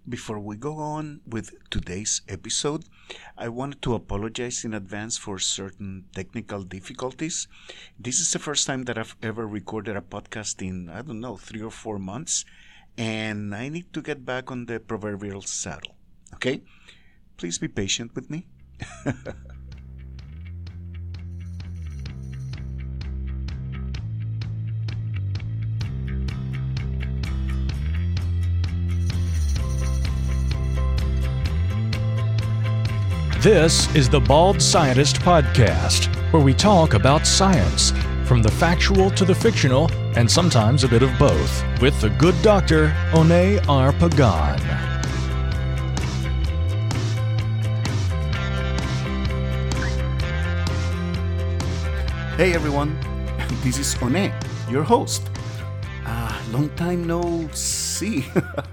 Before we go on with today's episode, I wanted to apologize in advance for certain technical difficulties. This is the first time that I've ever recorded a podcast in, 3 or 4 months, and I need to get back on the proverbial saddle. Okay? Please be patient with me. This is the Bald Scientist Podcast, where we talk about science, from the factual to the fictional, and sometimes a bit of both, with the good doctor, One R. Pagan. Hey everyone, this is One, your host. Long time no see.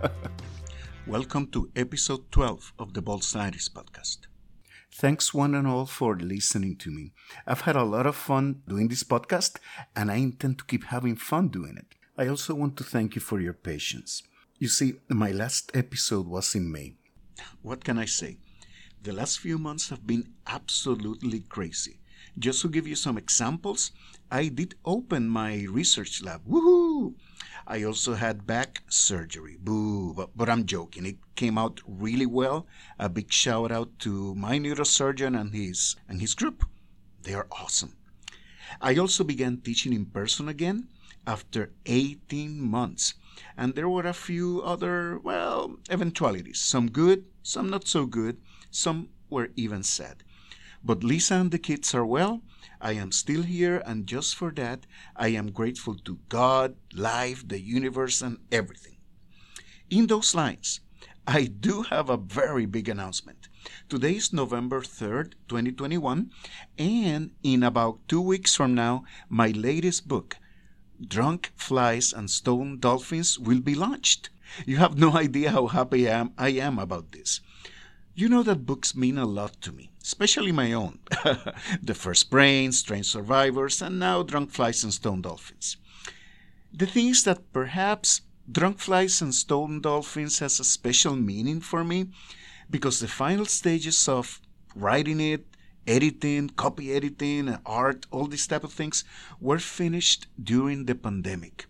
Welcome to episode 12 of the Bald Scientist Podcast. Thanks one and all for listening to me. I've had a lot of fun doing this podcast, and I intend to keep having fun doing it. I also want to thank you for your patience. You see, my last episode was in May. What can I say? The last few months have been absolutely crazy. Just to give you some examples, I did open my research lab. Woohoo! I also had back surgery. Boo! But I'm joking. It came out really well. A big shout out to my neurosurgeon and his group. They are awesome. I also began teaching in person again after 18 months. And there were a few other, eventualities. Some good, some not so good. Some were even sad. But Lisa and the kids are well. I am still here, and just for that, I am grateful to God, life, the universe, and everything. In those lines, I do have a very big announcement. Today is November 3rd, 2021, and in about 2 weeks from now, my latest book, Drunk Flies and Stone Dolphins, will be launched. You have no idea how happy I am about this. You know that books mean a lot to me, especially my own. The First Brain, Strange Survivors, and now Drunk Flies and Stone Dolphins. The thing is that perhaps Drunk Flies and Stone Dolphins has a special meaning for me because the final stages of writing it, editing, copy editing, art, all these type of things were finished during the pandemic.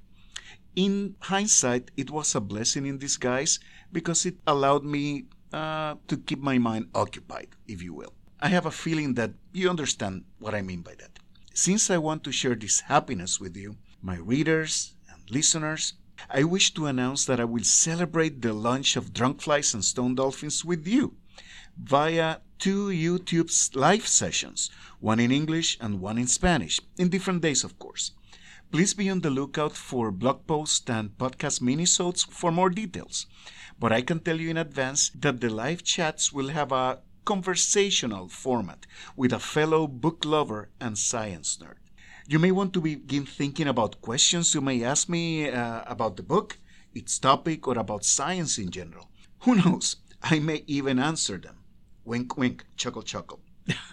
In hindsight, it was a blessing in disguise because it allowed me to keep my mind occupied, if you will. I have a feeling that you understand what I mean by that. Since I want to share this happiness with you, my readers and listeners, I wish to announce that I will celebrate the launch of Drunk Flies and Stone Dolphins with you via 2 YouTube live sessions, one in English and one in Spanish, in different days, of course. Please be on the lookout for blog posts and podcast minisodes for more details. But I can tell you in advance that the live chats will have a conversational format with a fellow book lover and science nerd. You may want to begin thinking about questions you may ask me about the book, its topic, or about science in general. Who knows? I may even answer them. Wink, wink, chuckle, chuckle.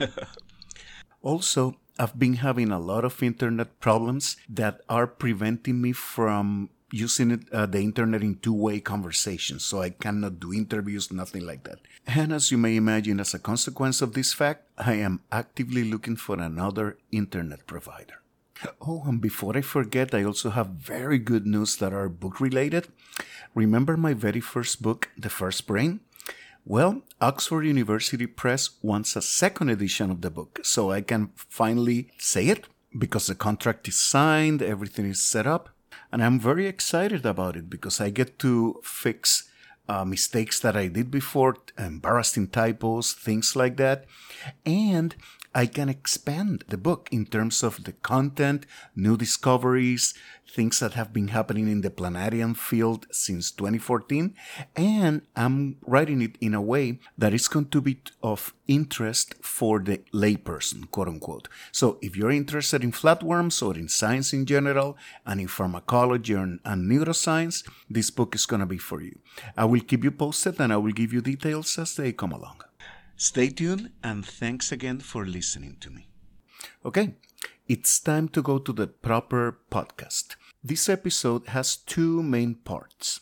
Also, I've been having a lot of internet problems that are preventing me from using the internet in two-way conversations, so I cannot do interviews, nothing like that. And as you may imagine, as a consequence of this fact, I am actively looking for another internet provider. Oh, and before I forget, I also have very good news that are book-related. Remember my very first book, The First Brain? Well, Oxford University Press wants a second edition of the book, so I can finally say it because the contract is signed, everything is set up. And I'm very excited about it because I get to fix mistakes that I did before, embarrassing typos, things like that. And I can expand the book in terms of the content, new discoveries, things that have been happening in the planarian field since 2014, and I'm writing it in a way that is going to be of interest for the layperson, quote unquote. So if you're interested in flatworms or in science in general, and in pharmacology and neuroscience, this book is going to be for you. I will keep you posted and I will give you details as they come along. Stay tuned, and thanks again for listening to me. Okay, it's time to go to the proper podcast. This episode has two main parts.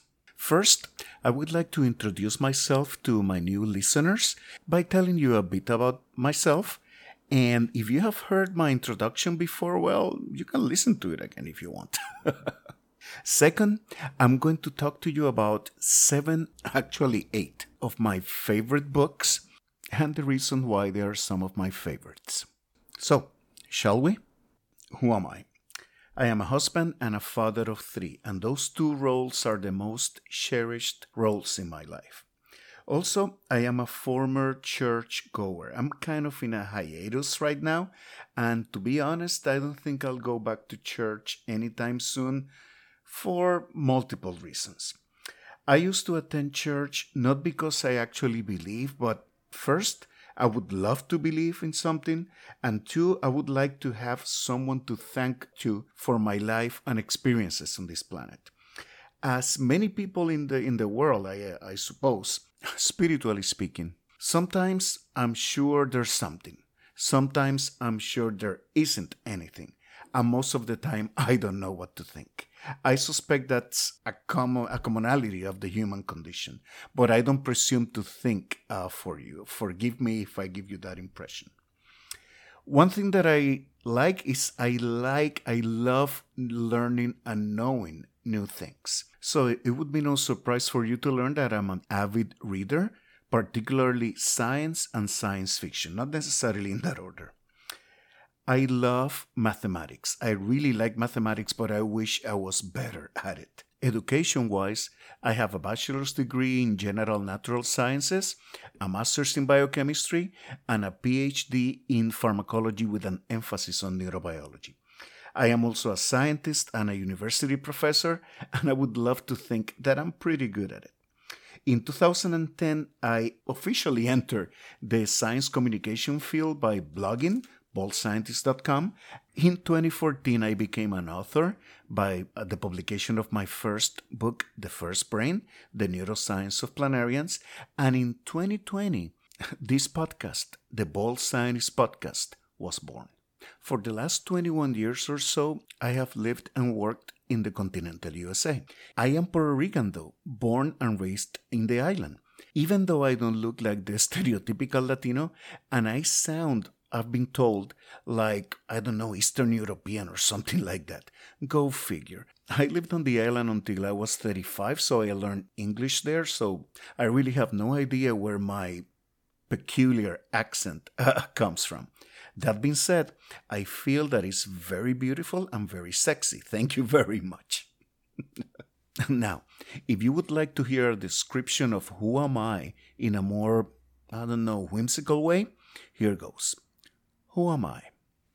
First, I would like to introduce myself to my new listeners by telling you a bit about myself. And if you have heard my introduction before, well, you can listen to it again if you want. Second, I'm going to talk to you about 7, actually 8, of my favorite books and the reason why they are some of my favorites. So, shall we? Who am I? I am a husband and a father of 3, and those 2 roles are the most cherished roles in my life. Also, I am a former church goer. I'm kind of in a hiatus right now, and to be honest, I don't think I'll go back to church anytime soon for multiple reasons. I used to attend church not because I actually believe, but first, I would love to believe in something, and 2, I would like to have someone to thank to for my life and experiences on this planet. As many people in the world, I suppose, spiritually speaking, sometimes I'm sure there's something. Sometimes I'm sure there isn't anything. And most of the time, I don't know what to think. I suspect that's a commonality of the human condition, but I don't presume to think for you. Forgive me if I give you that impression. One thing that I like is I love learning and knowing new things. So it would be no surprise for you to learn that I'm an avid reader, particularly science and science fiction, not necessarily in that order. I love mathematics. I really like mathematics, but I wish I was better at it. Education-wise, I have a bachelor's degree in general natural sciences, a master's in biochemistry, and a PhD in pharmacology with an emphasis on neurobiology. I am also a scientist and a university professor, and I would love to think that I'm pretty good at it. In 2010, I officially entered the science communication field by blogging, boldscientist.com. In 2014, I became an author by the publication of my first book, The First Brain, The Neuroscience of Planarians. And in 2020, this podcast, the Bold Scientist Podcast, was born. For the last 21 years or so, I have lived and worked in the continental USA. I am Puerto Rican, though, born and raised in the island. Even though I don't look like the stereotypical Latino, and I sound, I've been told, like, I don't know, Eastern European or something like that. Go figure. I lived on the island until I was 35, so I learned English there, so I really have no idea where my peculiar accent comes from. That being said, I feel that it's very beautiful and very sexy. Thank you very much. Now, if you would like to hear a description of who am I in a more, whimsical way, here goes. Who am I?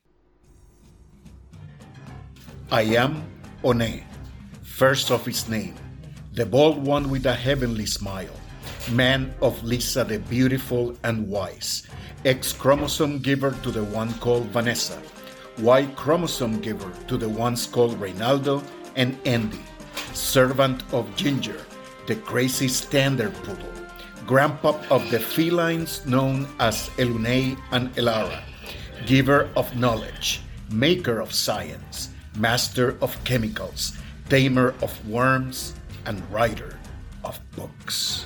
I am One, first of his name, the bold one with a heavenly smile, man of Lisa the beautiful and wise, X chromosome giver to the one called Vanessa, Y chromosome giver to the ones called Reynaldo and Andy, servant of Ginger, the crazy standard poodle, grandpa of the felines known as Elune and Elara, giver of knowledge, maker of science, master of chemicals, tamer of worms, and writer of books.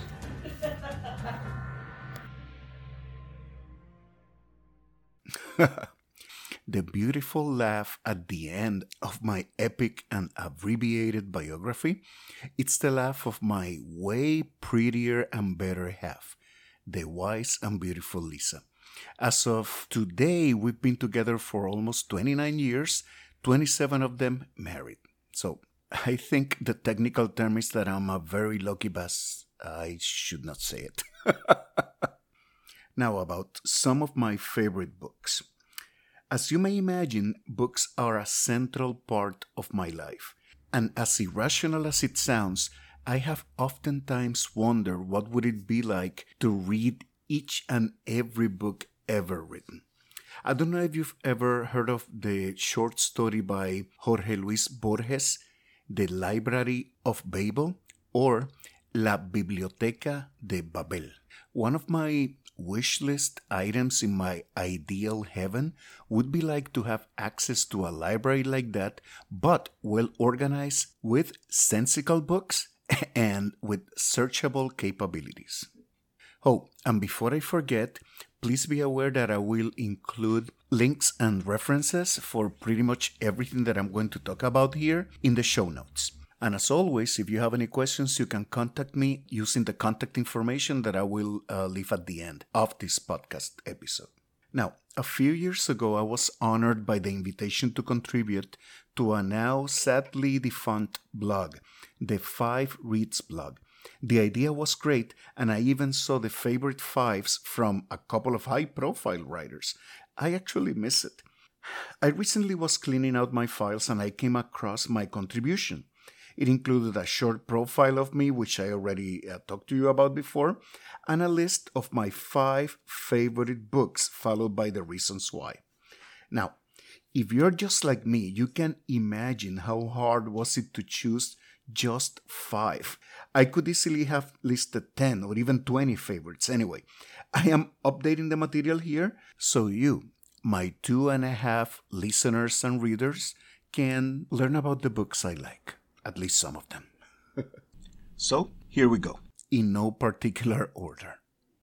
The beautiful laugh at the end of my epic and abbreviated biography, it's the laugh of my way prettier and better half, the wise and beautiful Lisa. As of today, we've been together for almost 29 years, 27 of them married. So I think the technical term is that I'm a very lucky bass. I should not say it. Now about some of my favorite books. As you may imagine, books are a central part of my life. And as irrational as it sounds, I have oftentimes wondered what would it be like to read each and every book ever written. I don't know if you've ever heard of the short story by Jorge Luis Borges, The Library of Babel, or La Biblioteca de Babel. One of my wish list items in my ideal heaven would be like to have access to a library like that, but well organized with sensical books and with searchable capabilities. Oh, and before I forget, please be aware that I will include links and references for pretty much everything that I'm going to talk about here in the show notes. And as always, if you have any questions, you can contact me using the contact information that I will leave at the end of this podcast episode. Now, a few years ago, I was honored by the invitation to contribute to a now sadly defunct blog, the Five Reads blog. The idea was great, and I even saw the favorite fives from a couple of high-profile writers. I actually miss it. I recently was cleaning out my files and I came across my contribution. It included a short profile of me, which I already talked to you about before, and a list of my 5 favorite books, followed by the reasons why. Now, if you're just like me, you can imagine how hard was it to choose just 5. I could easily have listed 10 or even 20 favorites. Anyway, I am updating the material here so you, my 2.5 listeners and readers, can learn about the books I like. At least some of them. So, here we go. In no particular order.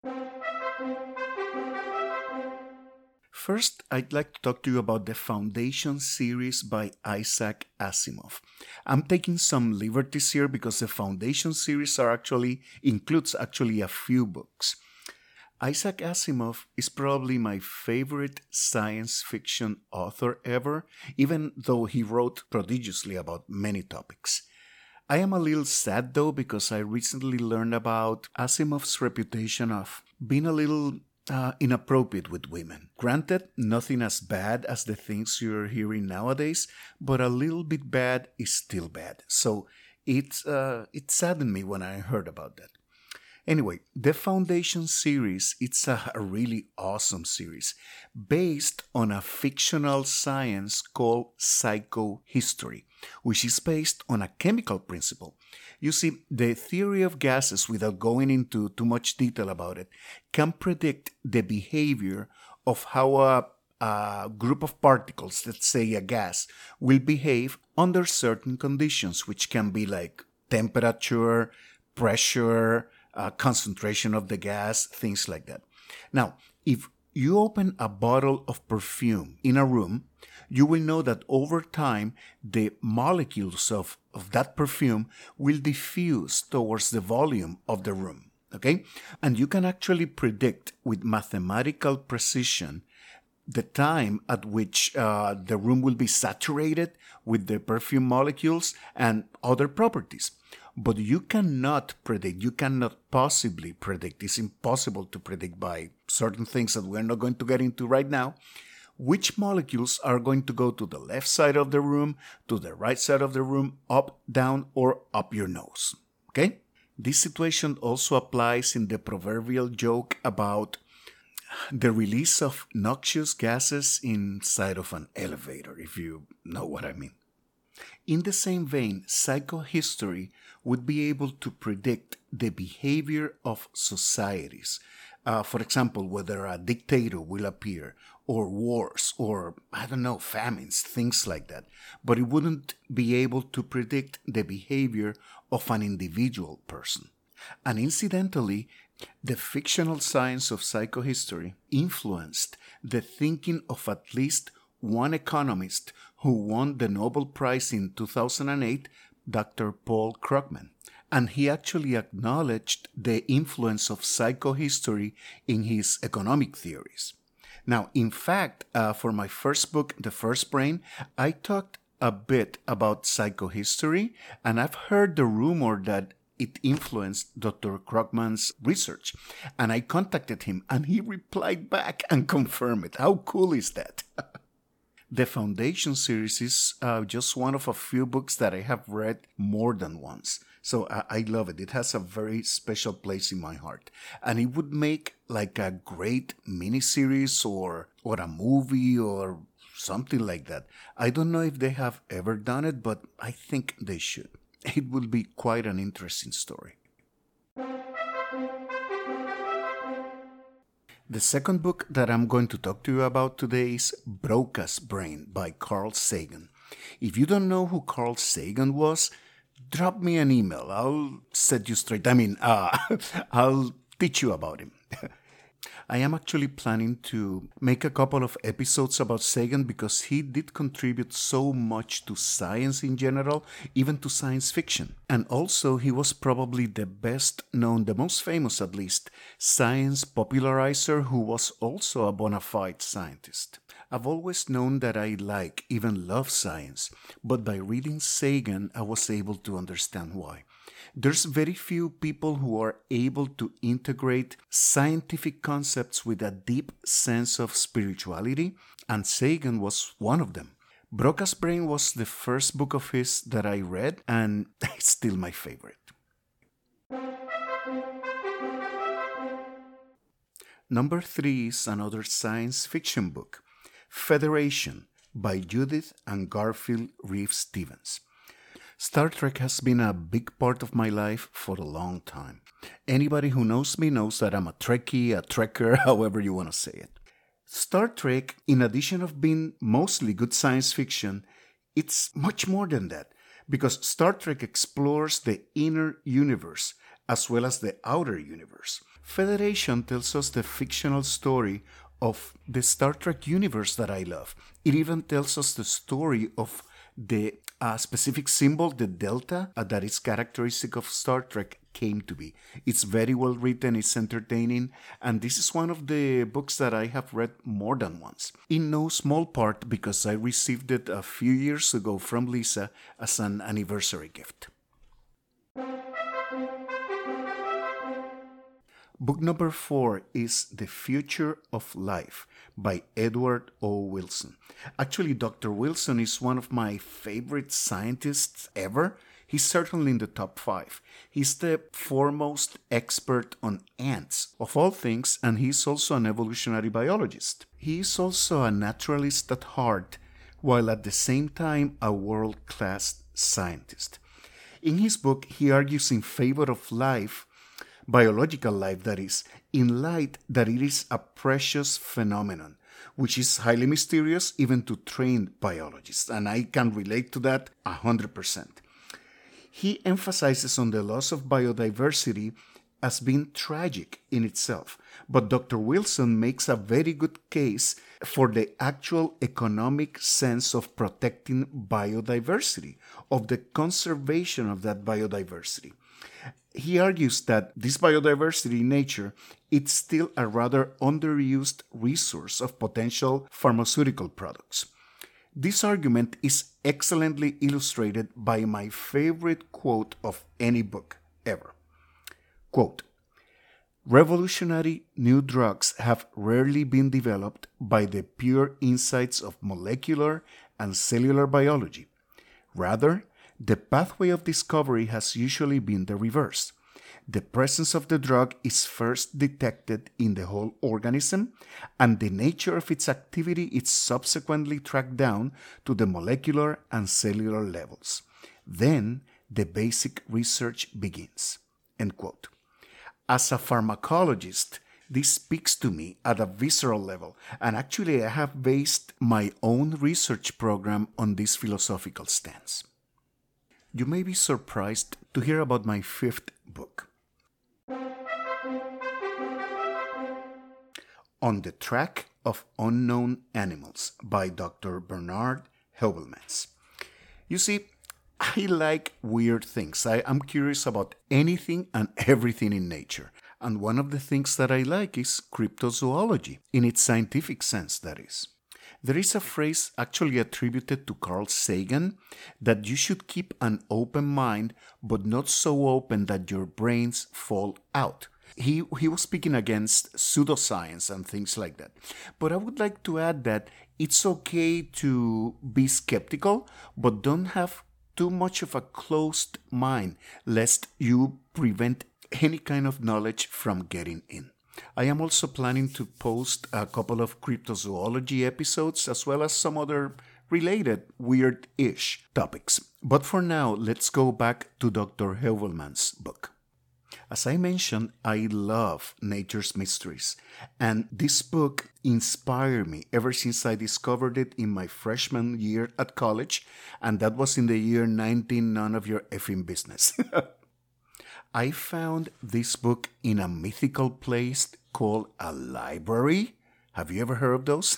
First, I'd like to talk to you about the Foundation series by Isaac Asimov. I'm taking some liberties here because the Foundation series includes a few books. Isaac Asimov is probably my favorite science fiction author ever, even though he wrote prodigiously about many topics. I am a little sad though because I recently learned about Asimov's reputation of being a little inappropriate with women. Granted, nothing as bad as the things you're hearing nowadays, but a little bit bad is still bad. So it saddened me when I heard about that. Anyway, the Foundation series, it's a really awesome series based on a fictional science called psychohistory, which is based on a chemical principle. You see, the theory of gases, without going into too much detail about it, can predict the behavior of how a group of particles, let's say a gas, will behave under certain conditions, which can be like temperature, pressure, concentration of the gas, things like that. Now, if you open a bottle of perfume in a room, you will know that over time, the molecules of that perfume will diffuse towards the volume of the room, okay? And you can actually predict with mathematical precision the time at which the room will be saturated with the perfume molecules and other properties. But you cannot possibly predict, it's impossible to predict by certain things that we're not going to get into right now, which molecules are going to go to the left side of the room, to the right side of the room, up, down, or up your nose. Okay? This situation also applies in the proverbial joke about the release of noxious gases inside of an elevator, if you know what I mean. In the same vein, psychohistory would be able to predict the behavior of societies. For example, whether a dictator will appear, or wars, or, famines, things like that. But it wouldn't be able to predict the behavior of an individual person. And incidentally, the fictional science of psychohistory influenced the thinking of at least one economist who won the Nobel Prize in 2008, Dr. Paul Krugman. And he actually acknowledged the influence of psychohistory in his economic theories. Now, in fact, for my first book, The First Brain, I talked a bit about psychohistory, and I've heard the rumor that it influenced Dr. Krugman's research. And I contacted him, and he replied back and confirmed it. How cool is that? The Foundation series is just one of a few books that I have read more than once. So I love it. It has a very special place in my heart. And it would make like a great miniseries or a movie or something like that. I don't know if they have ever done it, but I think they should. It would be quite an interesting story. The second book that I'm going to talk to you about today is Broca's Brain by Carl Sagan. If you don't know who Carl Sagan was, drop me an email. I'll set you straight. I'll teach you about him. I am actually planning to make a couple of episodes about Sagan because he did contribute so much to science in general, even to science fiction. And also, he was probably the best known, the most famous at least, science popularizer who was also a bona fide scientist. I've always known that I like, even love science, but by reading Sagan, I was able to understand why. There's very few people who are able to integrate scientific concepts with a deep sense of spirituality, and Sagan was one of them. Broca's Brain was the first book of his that I read, and it's still my favorite. Number 3 is another science fiction book, Federation by Judith and Garfield Reeves Stevens. Star Trek has been a big part of my life for a long time. Anybody who knows me knows that I'm a Trekkie, a Trekker, however you want to say it. Star Trek, in addition of being mostly good science fiction, it's much more than that, because Star Trek explores the inner universe as well as the outer universe. Federation tells us the fictional story of the Star Trek universe that I love. It even tells us the story of the specific symbol, the delta, that is characteristic of Star Trek, came to be. It's very well written, it's entertaining, and this is one of the books that I have read more than once. In no small part because I received it a few years ago from Lisa as an anniversary gift. Book number 4 is The Future of Life by Edward O. Wilson. Actually, Dr. Wilson is one of my favorite scientists ever. He's certainly in the top 5. He's the foremost expert on ants, of all things, and he's also an evolutionary biologist. He is also a naturalist at heart, while at the same time a world-class scientist. In his book, he argues in favor of life, biological life that is, in light that it is a precious phenomenon, which is highly mysterious even to trained biologists, and I can relate to that 100%. He emphasizes on the loss of biodiversity as being tragic in itself, but Dr. Wilson makes a very good case for the actual economic sense of protecting biodiversity, of the conservation of that biodiversity. He argues that this biodiversity in nature is still a rather underused resource of potential pharmaceutical products. This argument is excellently illustrated by my favorite quote of any book ever. Quote, "Revolutionary new drugs have rarely been developed by the pure insights of molecular and cellular biology. Rather, the pathway of discovery has usually been the reverse. The presence of the drug is first detected in the whole organism, and the nature of its activity is subsequently tracked down to the molecular and cellular levels. Then the basic research begins." End quote. As a pharmacologist, this speaks to me at a visceral level, and actually I have based my own research program on this philosophical stance. You may be surprised to hear about my 5th book. On the Track of Unknown Animals by Dr. Bernard Heuvelmans. You see, I like weird things. I'm curious about anything and everything in nature. And one of the things that I like is cryptozoology, in its scientific sense, that is. There is a phrase actually attributed to Carl Sagan that you should keep an open mind, but not so open that your brains fall out. He was speaking against pseudoscience and things like that. But I would like to add that it's okay to be skeptical, but don't have too much of a closed mind, lest you prevent any kind of knowledge from getting in. I am also planning to post a couple of cryptozoology episodes as well as some other related weird-ish topics. But for now, let's go back to Dr. Heuvelmans' book. As I mentioned, I love nature's mysteries, and this book inspired me ever since I discovered it in my freshman year at college, and that was in the year 19 none of your effing business. I found this book in a mythical place called a library. Have you ever heard of those?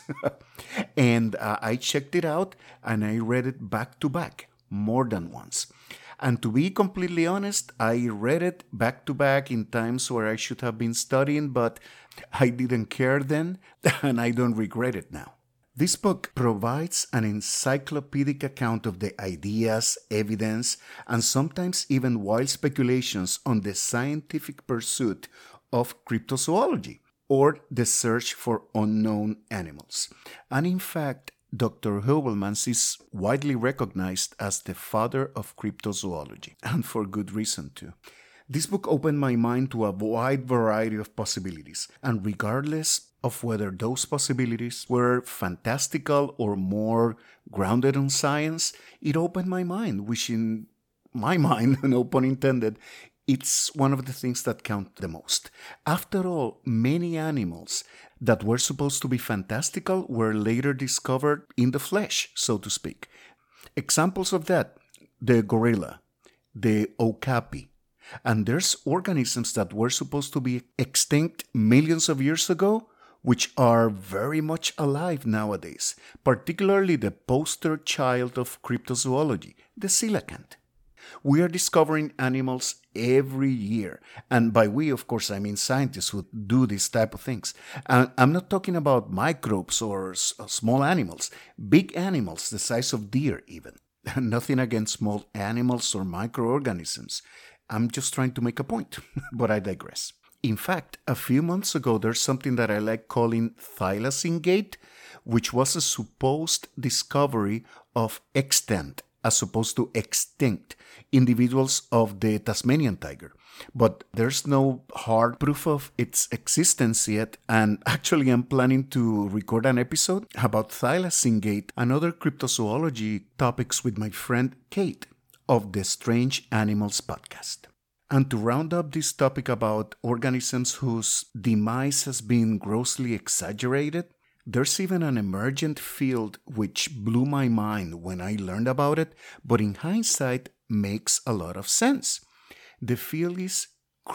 And I checked it out and I read it back to back more than once. And to be completely honest, I read it back to back in times where I should have been studying, but I didn't care then, and I don't regret it now. This book provides an encyclopedic account of the ideas, evidence, and sometimes even wild speculations on the scientific pursuit of cryptozoology, or the search for unknown animals. And in fact, Dr. Heuvelmans is widely recognized as the father of cryptozoology, and for good reason too. This book opened my mind to a wide variety of possibilities, and regardless of whether those possibilities were fantastical or more grounded on science, it opened my mind, which in my mind, no pun intended, it's one of the things that count the most. After all, many animals that were supposed to be fantastical were later discovered in the flesh, so to speak. Examples of that, the gorilla, the okapi, and there's organisms that were supposed to be extinct millions of years ago, which are very much alive nowadays, particularly the poster child of cryptozoology, the coelacanth. We are discovering animals every year. And by we, of course, I mean scientists who do these type of things. And I'm not talking about microbes or small animals, big animals, the size of deer even. Nothing against small animals or microorganisms. I'm just trying to make a point, but I digress. In fact, a few months ago, there's something that I like calling Thylacine Gate, which was a supposed discovery of extant, as opposed to extinct, individuals of the Tasmanian tiger. But there's no hard proof of its existence yet, and actually I'm planning to record an episode about Thylacine Gate and other cryptozoology topics with my friend Kate of the Strange Animals podcast. And to round up this topic about organisms whose demise has been grossly exaggerated, there's even an emergent field which blew my mind when I learned about it, but in hindsight makes a lot of sense. The field is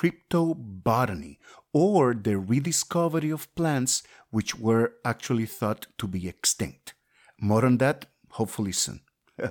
cryptobotany, or the rediscovery of plants which were actually thought to be extinct. More on that, hopefully soon.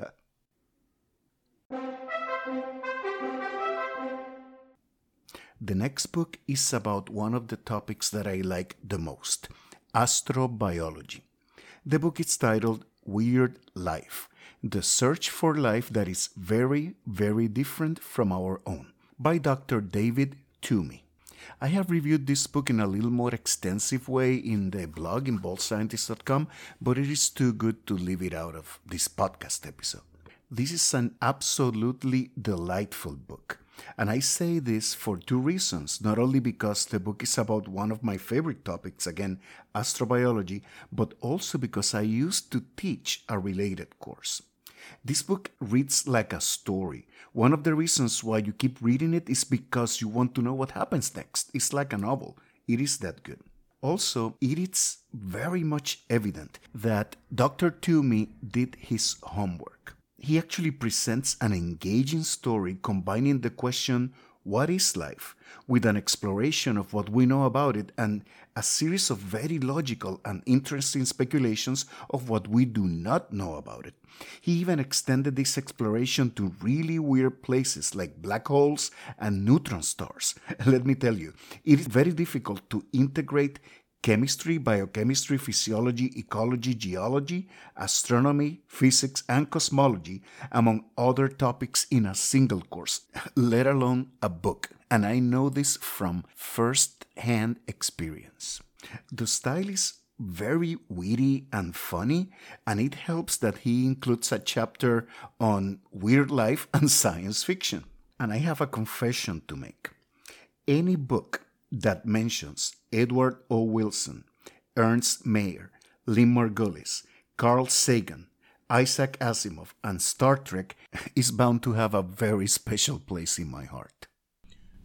The next book is about one of the topics that I like the most, astrobiology. The book is titled Weird Life, The Search for Life That Is Very, Very Different from Our Own, by Dr. David Toomey. I have reviewed this book in a little more extensive way in the blog in baldscientist.com, but it is too good to leave it out of this podcast episode. This is an absolutely delightful book. And I say this for two reasons, not only because the book is about one of my favorite topics, again, astrobiology, but also because I used to teach a related course. This book reads like a story. One of the reasons why you keep reading it is because you want to know what happens next. It's like a novel. It is that good. Also, it is very much evident that Dr. Toomey did his homework. He actually presents an engaging story combining the question, what is life, with an exploration of what we know about it and a series of very logical and interesting speculations of what we do not know about it. He even extended this exploration to really weird places like black holes and neutron stars. Let me tell you, it is very difficult to integrate chemistry, biochemistry, physiology, ecology, geology, astronomy, physics, and cosmology, among other topics in a single course, let alone a book. And I know this from first-hand experience. The style is very witty and funny, and it helps that he includes a chapter on weird life and science fiction. And I have a confession to make. Any book that mentions Edward O. Wilson, Ernst Mayr, Lynn Margulis, Carl Sagan, Isaac Asimov, and Star Trek is bound to have a very special place in my heart.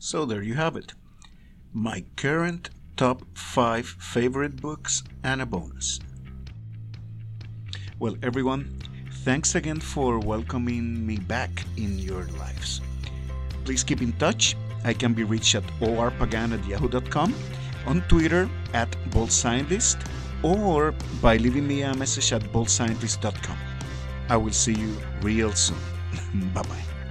So there you have it. My current top 5 favorite books and a bonus. Well, everyone, thanks again for welcoming me back in your lives. Please keep in touch. I can be reached at orpagan@yahoo.com, on Twitter at boldscientist, or by leaving me a message at boldscientist.com. I will see you real soon. Bye-bye.